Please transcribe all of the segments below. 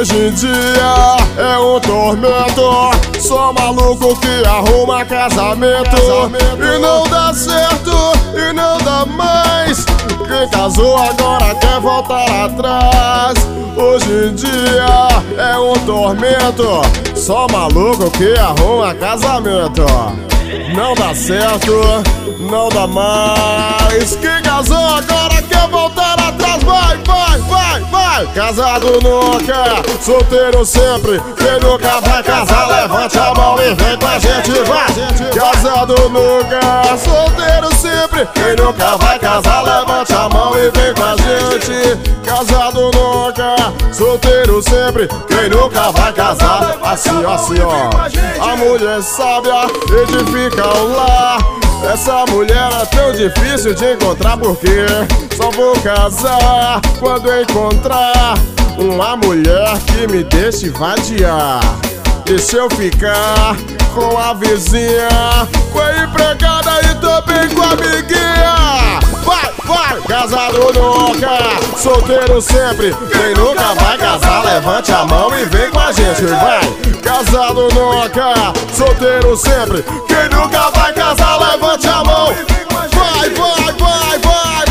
Hoje em dia é um tormento. Sou maluco que arruma casamento e não dá certo e não dá mais. Quem casou agora quer voltar atrás. Hoje em dia é um tormento. Só maluco que arruma casamento. Não dá certo, não dá mais. Quem casou agora quer voltar atrás. Vai, vai, vai, vai. Casado nunca, solteiro sempre. Quem nunca vai casar, levante a mão e vem com a gente, vai. Casado nunca, solteiro sempre. Quem nunca vai casar, levante a mão e vem com a gente. Casado nunca, solteiro sempre. Quem nunca vai casar, assim, assim, ó. A mulher sábia edifica o lar. Essa mulher é tão difícil de encontrar, porque só vou casar quando encontrar uma mulher que me deixe vadiar. Deixa eu ficar com a vizinha, com a empregada e também com a amiguinha. Vai, vai! Casado nunca, solteiro sempre. Quem nunca vai casar, levante a mão e vem com a gente, vai! Casado nunca, solteiro sempre. Quem nunca vai casar, levante a mão. Vai, vai, vai, vai,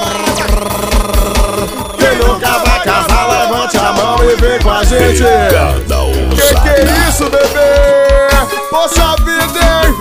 vai. Quem nunca vai casar, levante a mão e vem com a gente. Que é isso, bebê? Poxa vida, hein?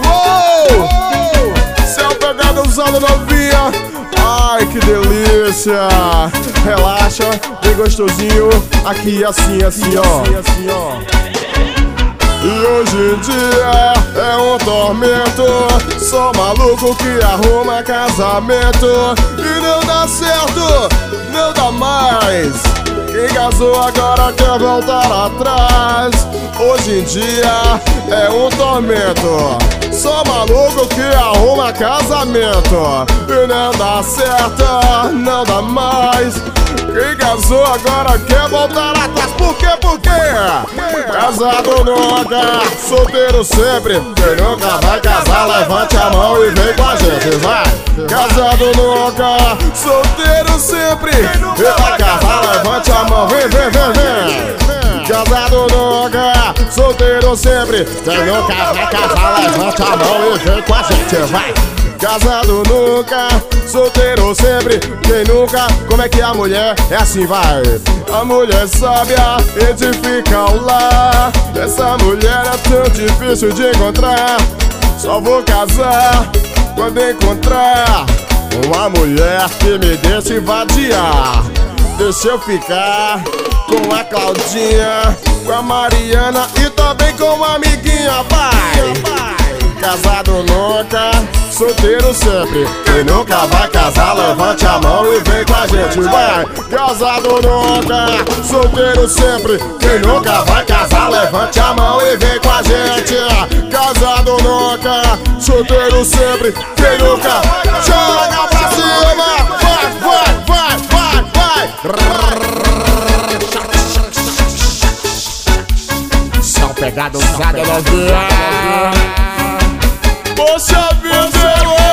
Uou! Céu pegado usando novinha. Ai, que delícia. Relaxa, bem gostosinho. Aqui assim, assim, ó. E hoje em dia é um tormento. Sou maluco que arruma casamento e não dá certo, não dá mais. Quem casou agora quer voltar atrás. Hoje em dia é um tormento. Sou maluco que arruma casamento e não dá certo, não dá mais. Quem casou agora quer voltar atrás. Por quê? Por quê? Casado nunca, solteiro sempre. Quem nunca vai casar, levante a mão e vem com a gente, vai. Casado nunca, solteiro sempre. Quem vai casar, levante a mão, vem, vem, vem, vem. Casado nunca, solteiro sempre. Quem nunca vai casar, levante a mão e vem com a gente, vai. Casado nunca, solteiro sempre. Quem nunca, como é que a mulher é assim, vai. A mulher sábia edifica o lar. Essa mulher é tão difícil de encontrar. Só vou casar quando encontrar uma mulher que me deixe vadiar. Deixa eu ficar com a Claudinha, com a Mariana e também com a amiguinha, vai. Casado nunca, solteiro sempre. Quem nunca vai casar, levante a mão e vem com a gente, vai. Casado nunca, solteiro sempre. Quem nunca vai casar, levante a mão e vem com a gente. Casado nunca, solteiro sempre. Quem nunca, joga pra cima. Vai, vai, vai, vai, vai. São pegados, usada novinha. Poxa vida,